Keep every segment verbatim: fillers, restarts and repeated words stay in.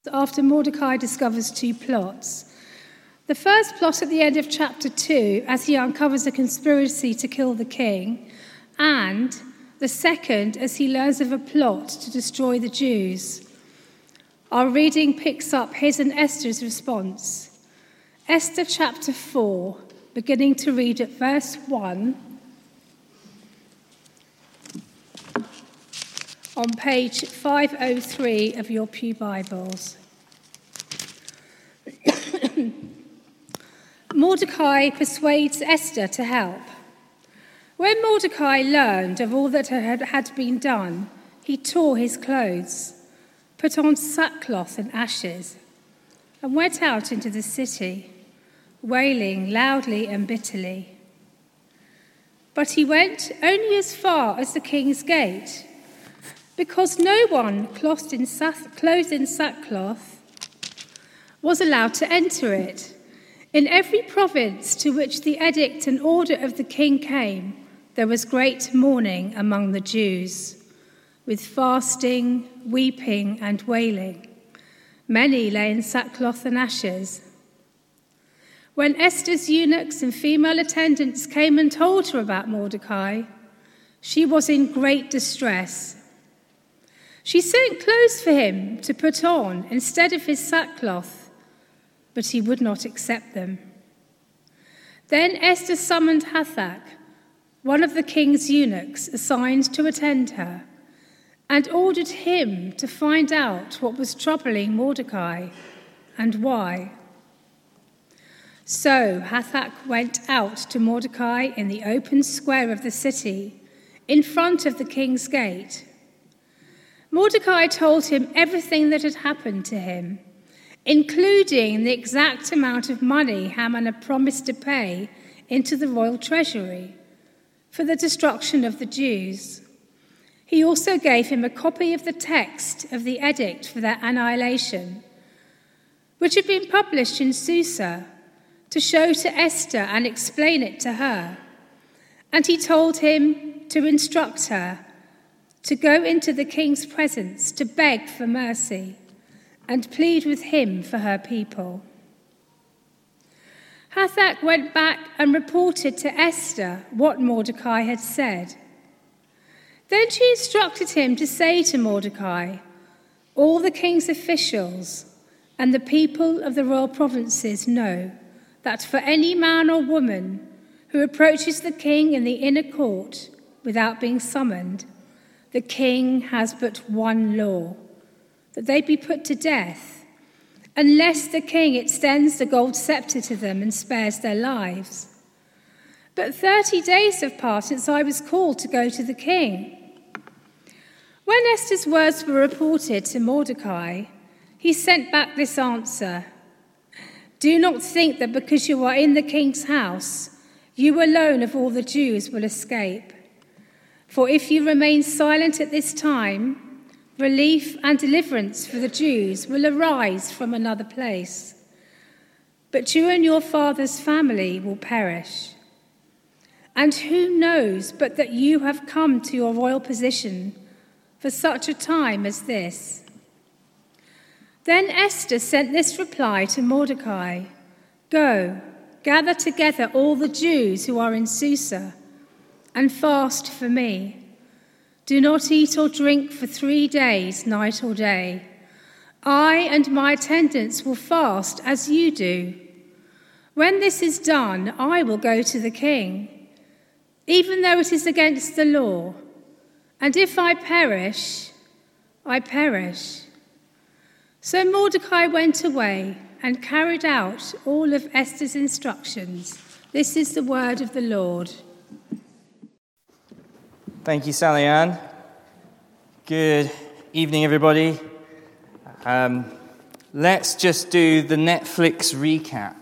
After Mordecai discovers two plots. The first plot at the end of chapter two, as he uncovers a conspiracy to kill the king, and the second as he learns of a plot to destroy the Jews. Our reading picks up his and Esther's response. Esther chapter four, beginning to read at verse one, on page five oh three of your Pew Bibles. Mordecai persuades Esther to help. When Mordecai learned of all that had, had been done, he tore his clothes, put on sackcloth and ashes, and went out into the city, wailing loudly and bitterly. But he went only as far as the king's gate, because no one clothed in sackcloth was allowed to enter it. In every province to which the edict and order of the king came, there was great mourning among the Jews, with fasting, weeping, and wailing. Many lay in sackcloth and ashes. When Esther's eunuchs and female attendants came and told her about Mordecai, she was in great distress. She sent clothes for him to put on instead of his sackcloth, but he would not accept them. Then Esther summoned Hathach, one of the king's eunuchs assigned to attend her, and ordered him to find out what was troubling Mordecai and why. So Hathach went out to Mordecai in the open square of the city, in front of the king's gate. Mordecai told him everything that had happened to him, including the exact amount of money Haman had promised to pay into the royal treasury for the destruction of the Jews. He also gave him a copy of the text of the edict for their annihilation, which had been published in Susa, to show to Esther and explain it to her. And he told him to instruct her to go into the king's presence to beg for mercy and plead with him for her people. Hathach went back and reported to Esther what Mordecai had said. Then she instructed him to say to Mordecai, "All the king's officials and the people of the royal provinces know that for any man or woman who approaches the king in the inner court without being summoned, the king has but one law, that they be put to death, unless the king extends the gold scepter to them and spares their lives. But thirty days have passed since I was called to go to the king." When Esther's words were reported to Mordecai, he sent back this answer: "Do not think that because you are in the king's house, you alone of all the Jews will escape. For if you remain silent at this time, relief and deliverance for the Jews will arise from another place. But you and your father's family will perish. And who knows but that you have come to your royal position for such a time as this?" Then Esther sent this reply to Mordecai: "Go, gather together all the Jews who are in Susa, and fast for me. Do not eat or drink for three days, night or day. I and my attendants will fast as you do. When this is done, I will go to the king, even though it is against the law. And if I perish, I perish." So Mordecai went away and carried out all of Esther's instructions. This is the word of the Lord. Thank you, Sally Ann. Good evening, everybody. Um, let's just do the Netflix recap.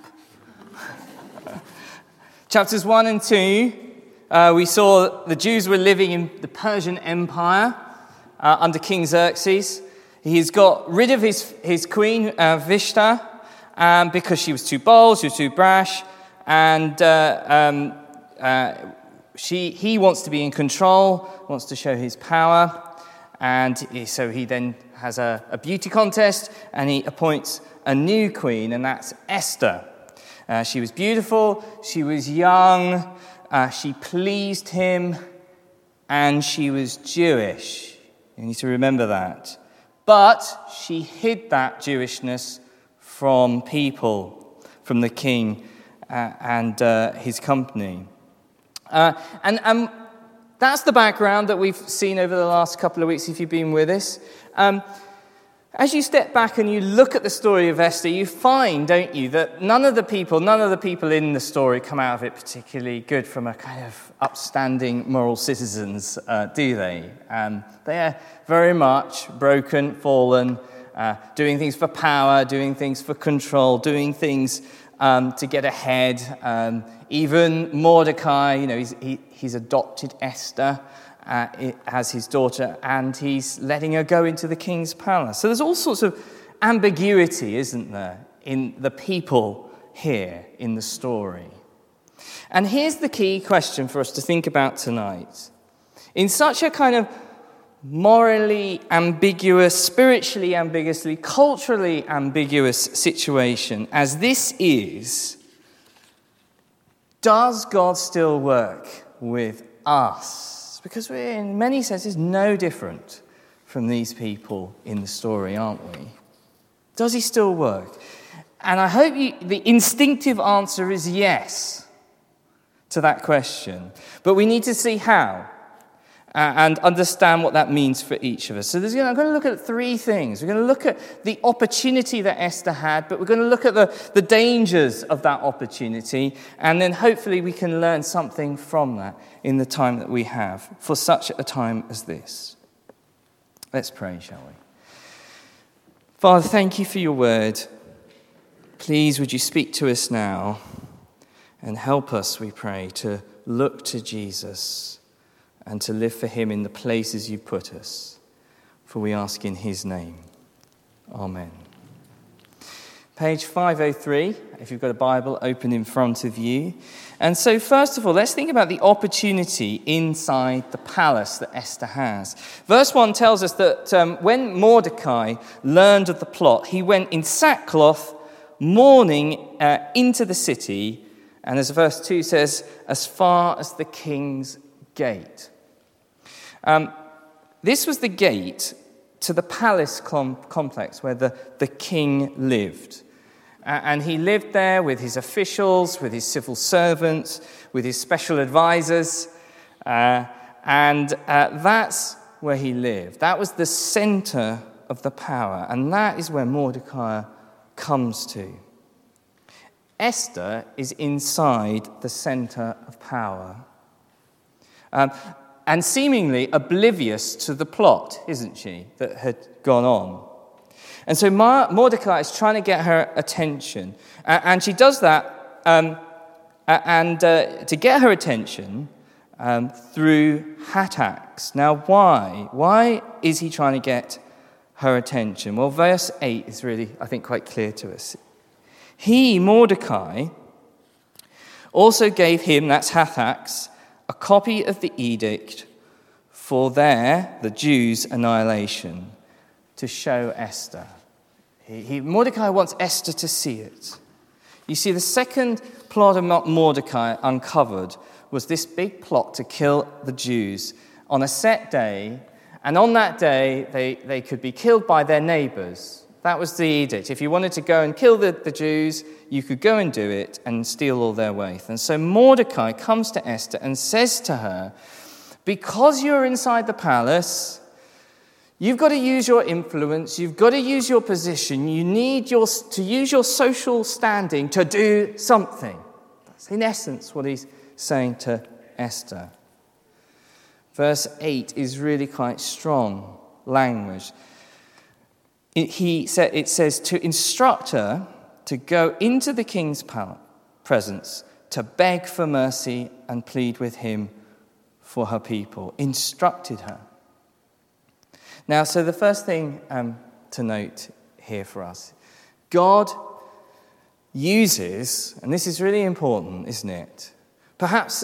Chapters one and two, uh, we saw the Jews were living in the Persian Empire uh, under King Xerxes. He's got rid of his, his queen, uh, Vishta, um, because she was too bold, she was too brash, and uh, um, uh, She, he wants to be in control, wants to show his power, and so he then has a, a beauty contest, and he appoints a new queen, and that's Esther. Uh, she was beautiful, she was young, uh, she pleased him, and she was Jewish. You need to remember that. But she hid that Jewishness from people, from the king uh, and uh, his company. Uh, and um, that's the background that we've seen over the last couple of weeks, if you've been with us. Um, as you step back and you look at the story of Esther, you find, don't you, that none of the people, none of the people in the story come out of it particularly good from a kind of upstanding moral citizens, uh, do they? Um, they are very much broken, fallen, uh, doing things for power, doing things for control, doing things um, to get ahead. Um, even Mordecai, you know, he's, he, he's adopted Esther Uh, as his daughter, and he's letting her go into the king's palace. So there's all sorts of ambiguity, isn't there, in the people here in the story. And here's the key question for us to think about tonight. In such a kind of morally ambiguous, spiritually ambiguously, culturally ambiguous situation as this is, does God still work with us? Because we're, in many senses, no different from these people in the story, aren't we? Does he still work? And I hope you, the instinctive answer is yes to that question. But we need to see how uh, and understand what that means for each of us. So there's, you know, I'm going to look at three things. We're going to look at the opportunity that Esther had, but we're going to look at the, the dangers of that opportunity, and then hopefully we can learn something from that in the time that we have for such a time as this. Let's pray, shall we? Father, thank you for your word. Please, would you speak to us now and help us, we pray, to look to Jesus and to live for him in the places you put us. For we ask in his name. Amen. Page five oh three, if you've got a Bible open in front of you. And so first of all, let's think about the opportunity inside the palace that Esther has. Verse one tells us that um, when Mordecai learned of the plot, he went in sackcloth, mourning uh, into the city, and as verse two says, as far as the king's gate. Um, this was the gate to the palace com- complex where the, the king lived. Uh, and he lived there with his officials, with his civil servants, with his special advisors. Uh, and uh, that's where he lived. That was the center of the power. And that is where Mordecai comes to. Esther is inside the center of power. Um, and seemingly oblivious to the plot, isn't she, that had gone on. And so Mordecai is trying to get her attention. And she does that um, and uh, to get her attention um, through Hathach. Now, why? Why is he trying to get her attention? Well, verse eight is really, I think, quite clear to us. He, Mordecai, also gave him, that's Hathach, a copy of the edict for their, the Jews' annihilation, to show Esther. He, he, Mordecai wants Esther to see it. You see, the second plot of Mordecai uncovered was this big plot to kill the Jews on a set day, and on that day they, they could be killed by their neighbors. That was the edict. If you wanted to go and kill the, the Jews, you could go and do it and steal all their wealth. And so Mordecai comes to Esther and says to her, because you're inside the palace, you've got to use your influence, you've got to use your position, you need your, to use your social standing to do something. That's in essence what he's saying to Esther. Verse eight is really quite strong language. It, he said, it says to instruct her to go into the king's presence to beg for mercy and plead with him for her people. Instructed her. Now, so the first thing um, to note here for us, God uses, and this is really important, isn't it? Perhaps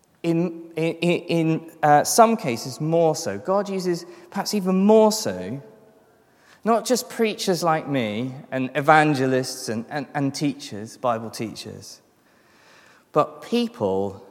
in in, in uh, some cases more so. God uses perhaps even more so Not just preachers like me and evangelists and, and, and teachers, Bible teachers, but people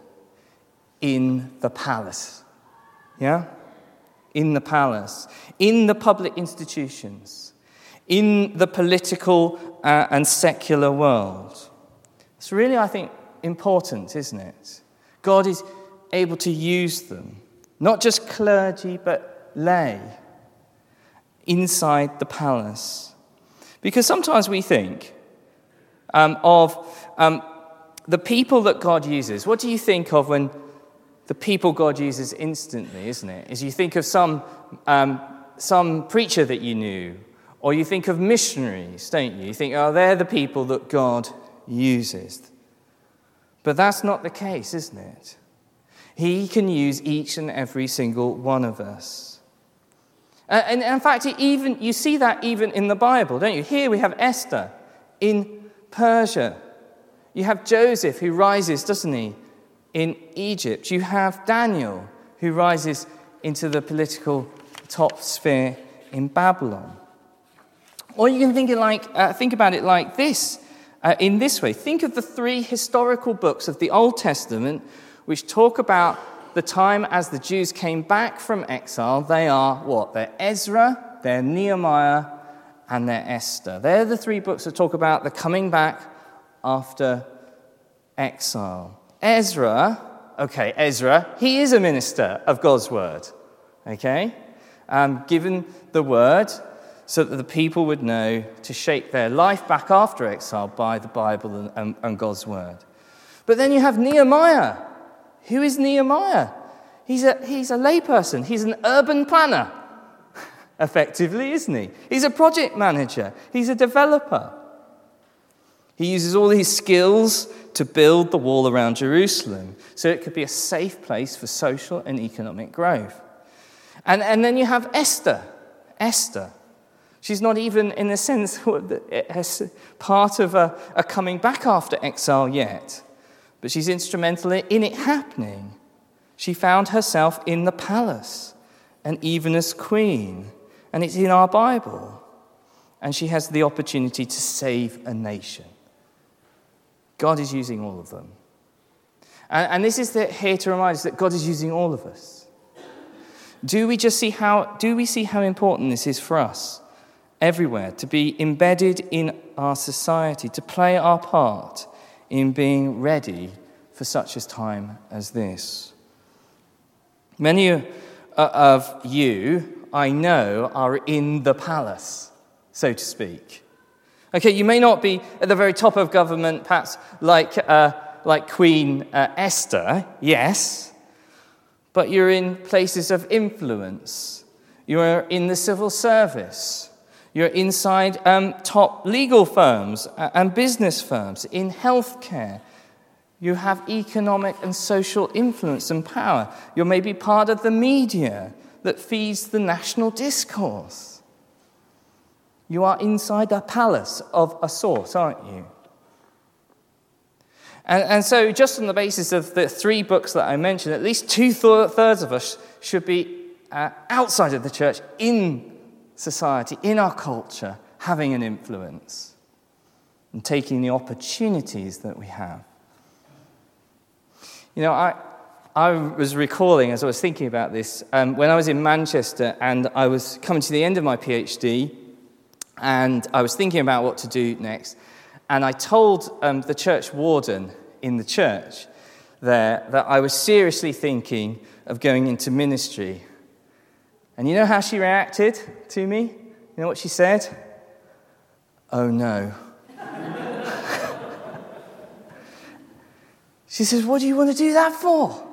in the palace. Yeah? In the palace, in the public institutions, in the political uh, and secular world. It's really, I think, important, isn't it? God is able to use them, not just clergy, but lay, inside the palace. Because sometimes we think um, of um, the people that God uses. What do you think of when the people God uses instantly, isn't it? Is you think of some um, some preacher that you knew, or you think of missionaries, don't you? You think, oh, they're the people that God uses. But that's not the case, isn't it? He can use each and every single one of us. And in fact, even you see that even in the Bible, don't you? Here we have Esther in Persia. You have Joseph who rises, doesn't he, in Egypt. You have Daniel who rises into the political top sphere in Babylon. Or you can think it like uh, think about it like this, uh, in this way. Think of the three historical books of the Old Testament which talk about the time as the Jews came back from exile. They are what? They're Ezra, they're Nehemiah, and they're Esther. They're the three books that talk about the coming back after exile. Ezra, okay, Ezra, he is a minister of God's word, okay? Um, given the word so that the people would know to shape their life back after exile by the Bible and, and, and God's word. But then you have Nehemiah. Who is Nehemiah? He's a, he's a layperson. He's an urban planner, effectively, isn't he? He's a project manager. He's a developer. He uses all his skills to build the wall around Jerusalem so it could be a safe place for social and economic growth. And, and then you have Esther. Esther. She's not even, in a sense, part of a, a coming back after exile yet. But she's instrumental in it happening. She found herself in the palace, and even as queen. And it's in our Bible. And she has the opportunity to save a nation. God is using all of them. And, and this is the, here to remind us that God is using all of us. Do we just see how, do we see how important this is for us? Everywhere, to be embedded in our society, to play our part in being ready for such a time as this. Many of you, I know, are in the palace, so to speak. Okay, you may not be at the very top of government, perhaps like uh, like Queen uh, Esther, yes, but you're in places of influence. You're in the civil service. You're inside um, top legal firms and business firms, in healthcare. You have economic and social influence and power. You're maybe part of the media that feeds the national discourse. You are inside a palace of a sort, aren't you? And, and so just on the basis of the three books that I mentioned, at least two-thirds of us should be uh, outside of the church, in society, in our culture, having an influence and taking the opportunities that we have. You know, I I was recalling, as I was thinking about this, um, when I was in Manchester and I was coming to the end of my PhD and I was thinking about what to do next, and I told um, the church warden in the church there that I was seriously thinking of going into ministry. And you know how she reacted to me? You know what she said? Oh, no. She says, what do you want to do that for?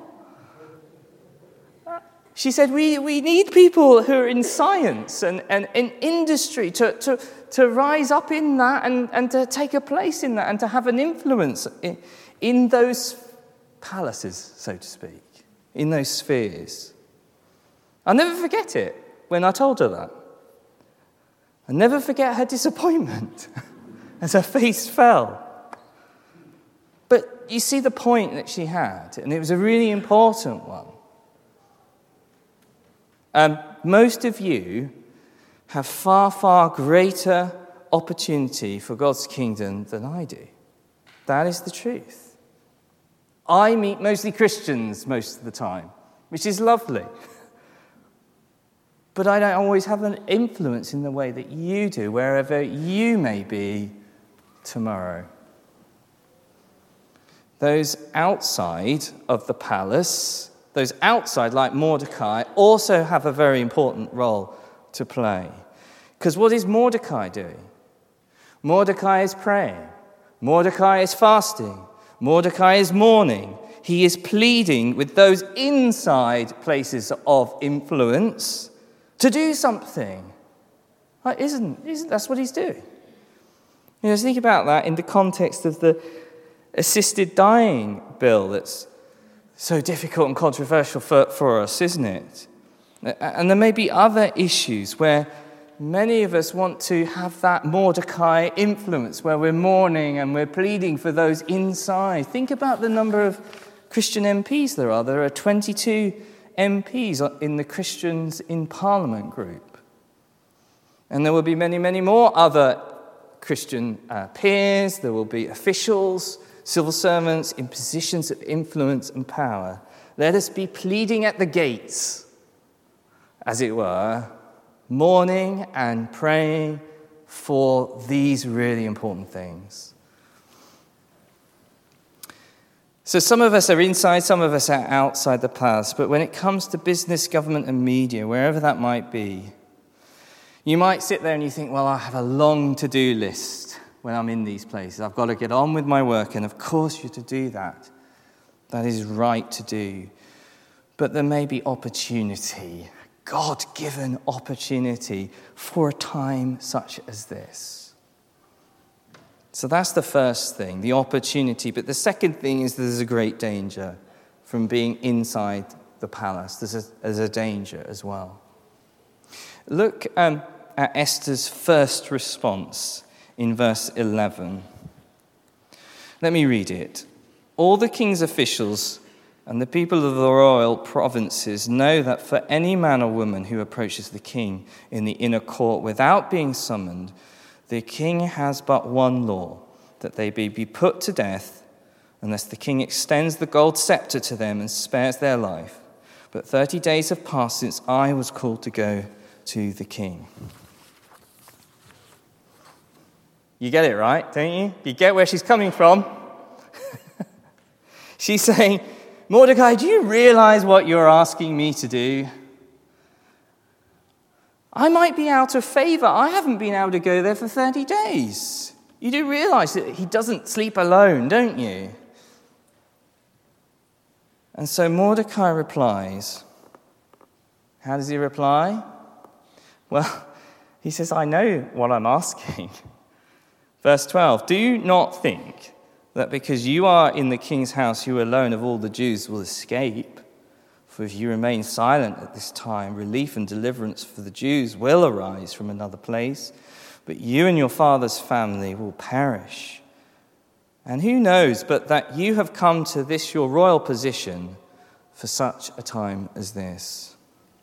She said, we, we need people who are in science and, and in industry to, to, to rise up in that and, and to take a place in that and to have an influence in, in those palaces, so to speak, in those spheres. I'll never forget it when I told her that. I'll never forget her disappointment as her face fell. But you see the point that she had, and it was a really important one. Um, most of you have far, far greater opportunity for God's kingdom than I do. That is the truth. I meet mostly Christians most of the time, which is lovely. But I don't always have an influence in the way that you do, wherever you may be tomorrow. Those outside of the palace, those outside, like Mordecai, also have a very important role to play. Because what is Mordecai doing? Mordecai is praying. Mordecai is fasting. Mordecai is mourning. He is pleading with those inside places of influence to do something. Like, isn't, isn't that's what he's doing? You know, think about that in the context of the assisted dying bill that's so difficult and controversial for, for us, isn't it? And there may be other issues where many of us want to have that Mordecai influence, where we're mourning and we're pleading for those inside. Think about the number of Christian M Ps there are. There are twenty-two M Ps in the Christians in Parliament group. And there will be many, many more other Christian uh, peers. There will be officials, civil servants in positions of influence and power. Let us be pleading at the gates, as it were, mourning and praying for these really important things. So some of us are inside, some of us are outside the palace, but when it comes to business, government and media, wherever that might be, you might sit there and you think, well, I have a long to-do list when I'm in these places. I've got to get on with my work, and of course you're to do that. That is right to do. But there may be opportunity, God-given opportunity for a time such as this. So that's the first thing, the opportunity. But the second thing is there's a great danger from being inside the palace. There's a, there's a danger as well. Look um, at Esther's first response in verse eleven. Let me read it. All the king's officials and the people of the royal provinces know that for any man or woman who approaches the king in the inner court without being summoned, the king has but one law, that they be, be put to death unless the king extends the gold scepter to them and spares their life. But thirty days have passed since I was called to go to the king. You get it, right, don't you? You get where she's coming from. She's saying, Mordecai, do you realize what you're asking me to do? I might be out of favor. I haven't been able to go there for thirty days. You do realize that he doesn't sleep alone, don't you? And so Mordecai replies. How does he reply? Well, he says, I know what I'm asking. Verse twelve, do you not think that because you are in the king's house, you alone of all the Jews will escape? For if you remain silent at this time, relief and deliverance for the Jews will arise from another place, but you and your father's family will perish. And who knows but that you have come to this your royal position for such a time as this?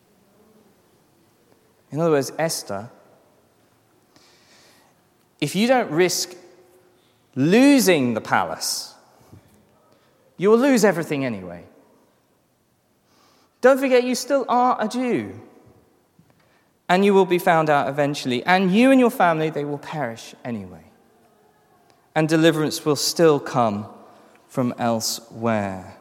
In other words, Esther, if you don't risk losing the palace, you will lose everything anyway. Don't forget, you still are a Jew. And you will be found out eventually. And you and your family, they will perish anyway. And deliverance will still come from elsewhere.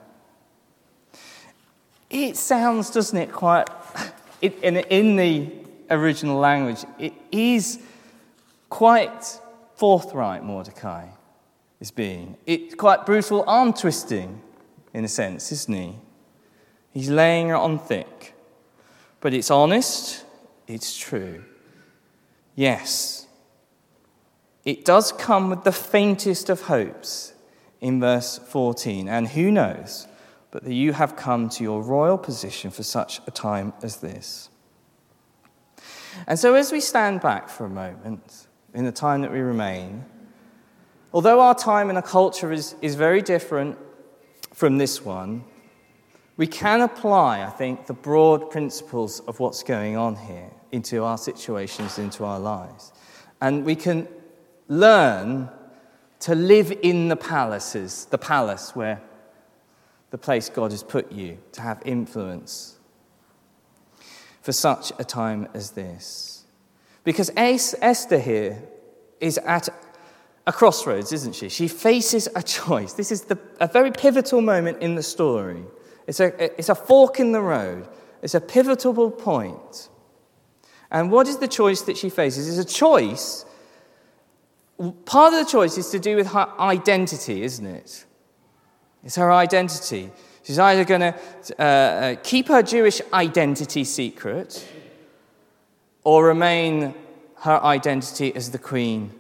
It sounds, doesn't it, quite, it, in, in the original language, it is quite forthright, Mordecai is being. It's quite brutal arm twisting, in a sense, isn't he? He's laying it on thick. But it's honest, it's true. Yes, it does come with the faintest of hopes in verse fourteen. And who knows but that you have come to your royal position for such a time as this. And so as we stand back for a moment, in the time that we remain, although our time and our culture is, is very different from this one, we can apply, I think, the broad principles of what's going on here. into our situations, into our lives. And we can learn to live in the palaces, the palace where the place God has put you, to have influence for such a time as this. Because Esther here is at a crossroads, isn't she? She faces a choice. This is the, a very pivotal moment in the story. It's a, it's a fork in the road. It's a pivotal point. And what is the choice that she faces? It's a choice. Part of the choice is to do with her identity, isn't it? It's her identity. She's either going to uh, keep her Jewish identity secret or remain her identity as the queen.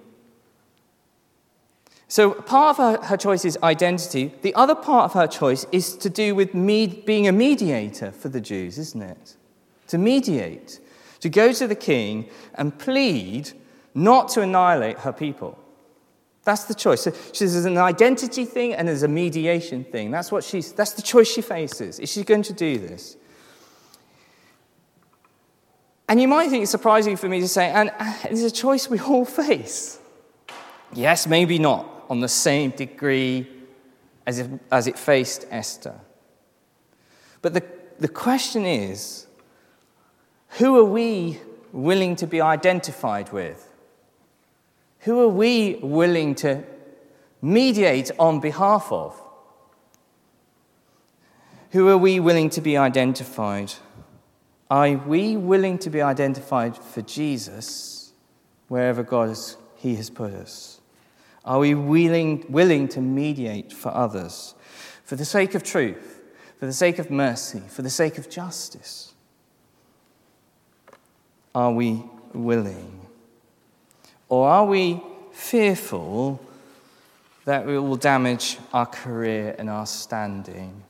So part of her, her choice is identity. The other part of her choice is to do with med- being a mediator for the Jews, isn't it? To mediate. To go to the king and plead not to annihilate her people. That's the choice. So there's an identity thing and there's a mediation thing. That's what she's. That's the choice she faces. Is she going to do this? And you might think it's surprising for me to say, and it's a choice we all face. Yes, maybe not on the same degree as it, as it faced Esther. But the, the question is, who are we willing to be identified with? Who are we willing to mediate on behalf of? Who are we willing to be identified? Are we willing to be identified for Jesus wherever God has, He has put us? Are we willing, willing to mediate for others for the sake of truth, for the sake of mercy, for the sake of justice? Are we willing? Or are we fearful that we will damage our career and our standing?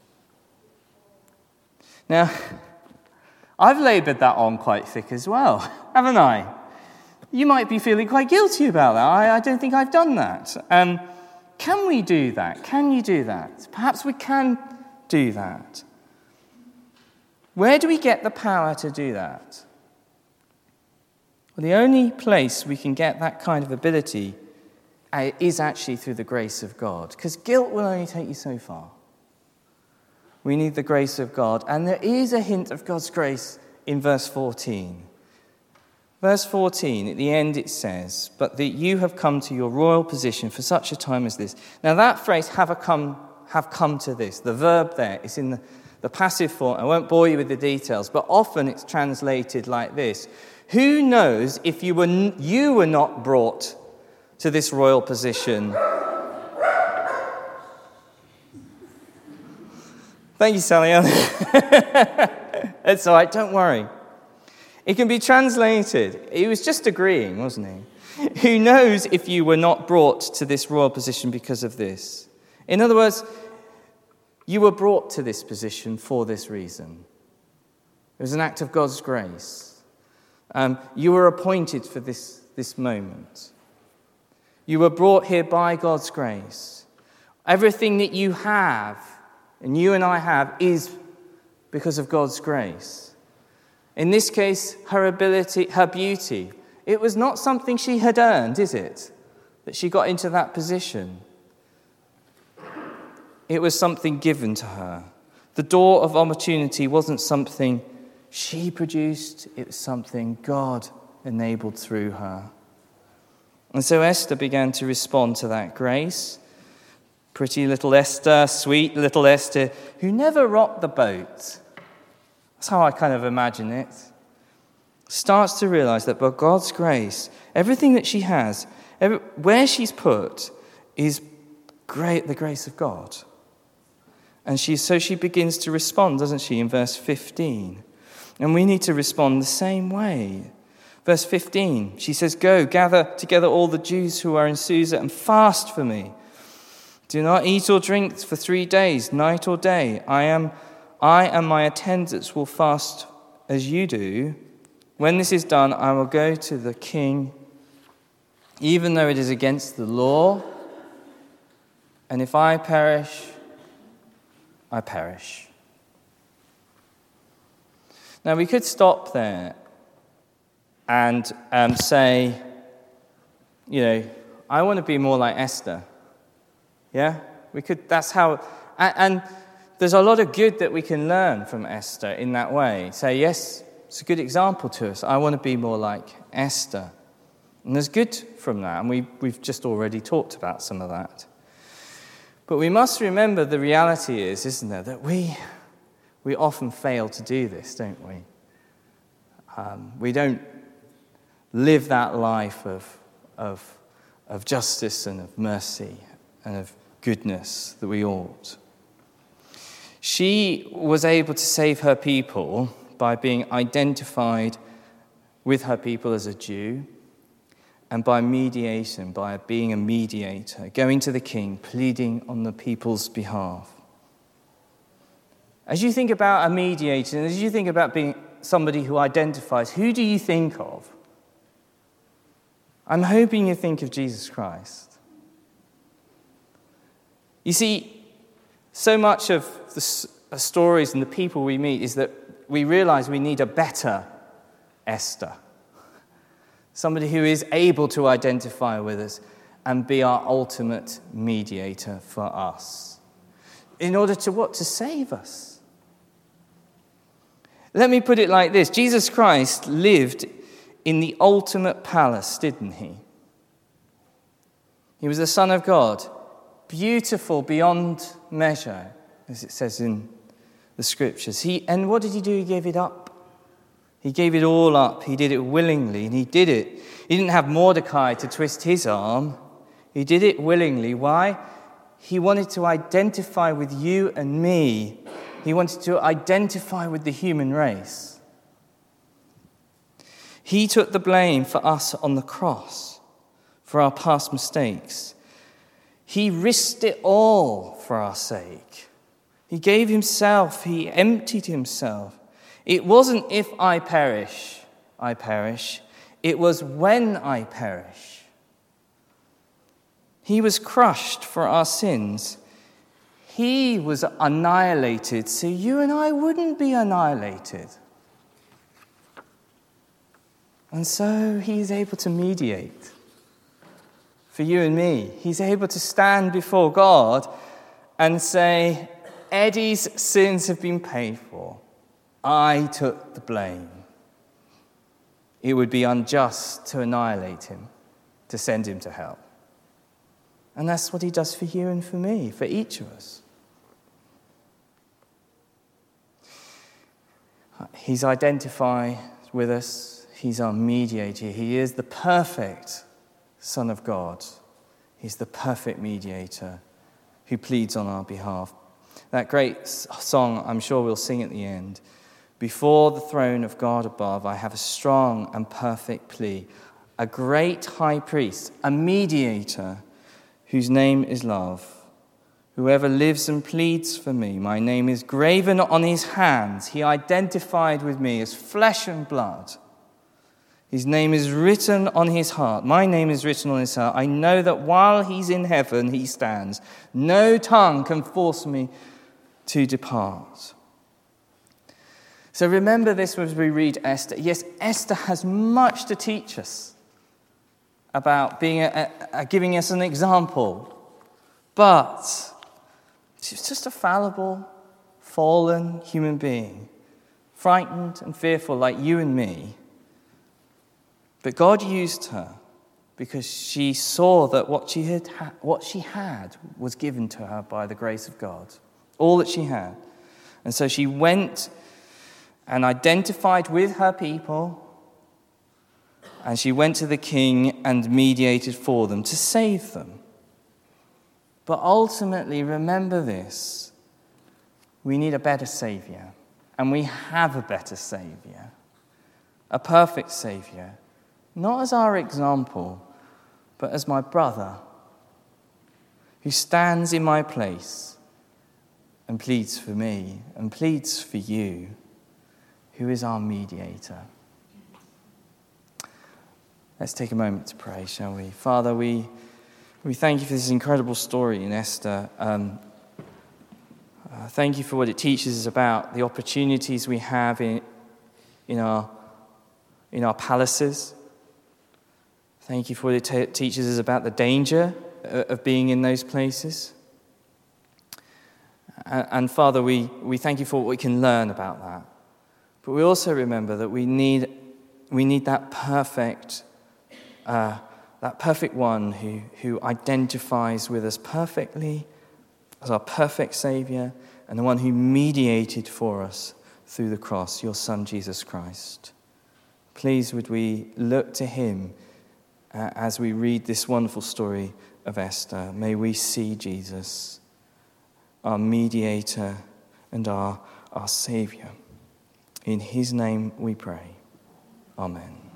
Now, I've laboured that on quite thick as well, haven't I? You might be feeling quite guilty about that. I, I don't think I've done that. Um, can we do that? Can you do that? Perhaps we can do that. Where do we get the power to do that? Well, the only place we can get that kind of ability uh, is actually through the grace of God, because guilt will only take you so far. We need the grace of God, and there is a hint of God's grace in verse fourteen. Verse fourteen, at the end it says, "But that you have come to your royal position for such a time as this." Now that phrase, have, a come, have come to this, the verb there is in the, the passive form. I won't bore you with the details, but often it's translated like this. Who knows if you were, you were not brought to this royal position? Thank you, Sally. It's all right, don't worry. It can be translated. He was just agreeing, wasn't he? Who knows if you were not brought to this royal position because of this? In other words, you were brought to this position for this reason. It was an act of God's grace. Um, you were appointed for this, this moment. You were brought here by God's grace. Everything that you have, and you and I have, is because of God's grace. In this case, her ability, her beauty. It was not something she had earned, is it? That she got into that position. It was something given to her. The door of opportunity wasn't something she produced, it was something God enabled through her. And so Esther began to respond to that grace. Pretty little Esther, sweet little Esther, who never rocked the boat. That's how I kind of imagine it. Starts to realize that by God's grace, everything that she has, every, where she's put, is great, the grace of God. And she, so she begins to respond, doesn't she, in verse fifteen. And we need to respond the same way. Verse fifteen, she says, "Go, gather together all the Jews who are in Susa and fast for me. Do not eat or drink for three days, night or day. I am, I and my attendants will fast as you do. When this is done, I will go to the king, even though it is against the law. And if I perish, I perish." Now, we could stop there and um, say, you know, I want to be more like Esther. Yeah? We could, that's how, and, and there's a lot of good that we can learn from Esther in that way. Say, yes, it's a good example to us. I want to be more like Esther. And there's good from that, and we, we've just already talked about some of that. But we must remember the reality is, isn't there, that we we often fail to do this, don't we? Um, we don't live that life of, of, of justice and of mercy and of goodness that we ought. She was able to save her people by being identified with her people as a Jew, and by mediation, by being a mediator, going to the king, pleading on the people's behalf. As you think about a mediator, and as you think about being somebody who identifies, who do you think of? I'm hoping you think of Jesus Christ. You see, so much of the stories and the people we meet is that we realize we need a better Esther. Somebody who is able to identify with us and be our ultimate mediator for us. In order to what? To save us. Let me put it like this. Jesus Christ lived in the ultimate palace, didn't he? He was the Son of God, beautiful beyond measure, as it says in the Scriptures. He, and what did he do? He gave it up. He gave it all up. He did it willingly, and he did it. He didn't have Mordecai to twist his arm. He did it willingly. Why? He wanted to identify with you and me. He wanted to identify with the human race. He took the blame for us on the cross, for our past mistakes. He risked it all for our sake. He gave himself. He emptied himself. It wasn't if I perish, I perish. It was when I perish. He was crushed for our sins. He was annihilated so you and I wouldn't be annihilated. And so he is able to mediate for you and me. He's able to stand before God and say, Eddie's sins have been paid for. I took the blame. It would be unjust to annihilate him, to send him to hell. And that's what he does for you and for me, for each of us. He's identified with us. He's our mediator. He is the perfect Son of God. He's the perfect mediator who pleads on our behalf. That great song, I'm sure we'll sing at the end. Before the throne of God above, I have a strong and perfect plea. A great high priest, a mediator, whose name is love. Whoever lives and pleads for me, my name is graven on his hands. He identified with me as flesh and blood. His name is written on his heart. My name is written on his heart. I know that while he's in heaven, he stands. No tongue can force me to depart. So remember this as we read Esther. Yes, Esther has much to teach us about being a, a, giving us an example. But she's just a fallible, fallen human being, frightened and fearful like you and me. But God used her because she saw that what she had, what she had was given to her by the grace of God, all that she had. And so she went and identified with her people, and she went to the king and mediated for them to save them. But ultimately, remember this, we need a better Savior, and we have a better Savior, a perfect Savior, not as our example, but as my brother, who stands in my place and pleads for me and pleads for you, who is our mediator. Let's take a moment to pray, shall we? Father, we we thank you for this incredible story in Esther. Um, uh, thank you for what it teaches us about the opportunities we have in in our in our palaces. Thank you for what it t- teaches us about the danger of being in those places. And, and Father, we, we thank you for what we can learn about that. But we also remember that we need we need that perfect uh, that perfect one who, who identifies with us perfectly as our perfect Saviour, and the one who mediated for us through the cross, your Son, Jesus Christ. Please would we look to him uh, as we read this wonderful story of Esther. May we see Jesus, our mediator and our, our Saviour. In his name we pray. Amen.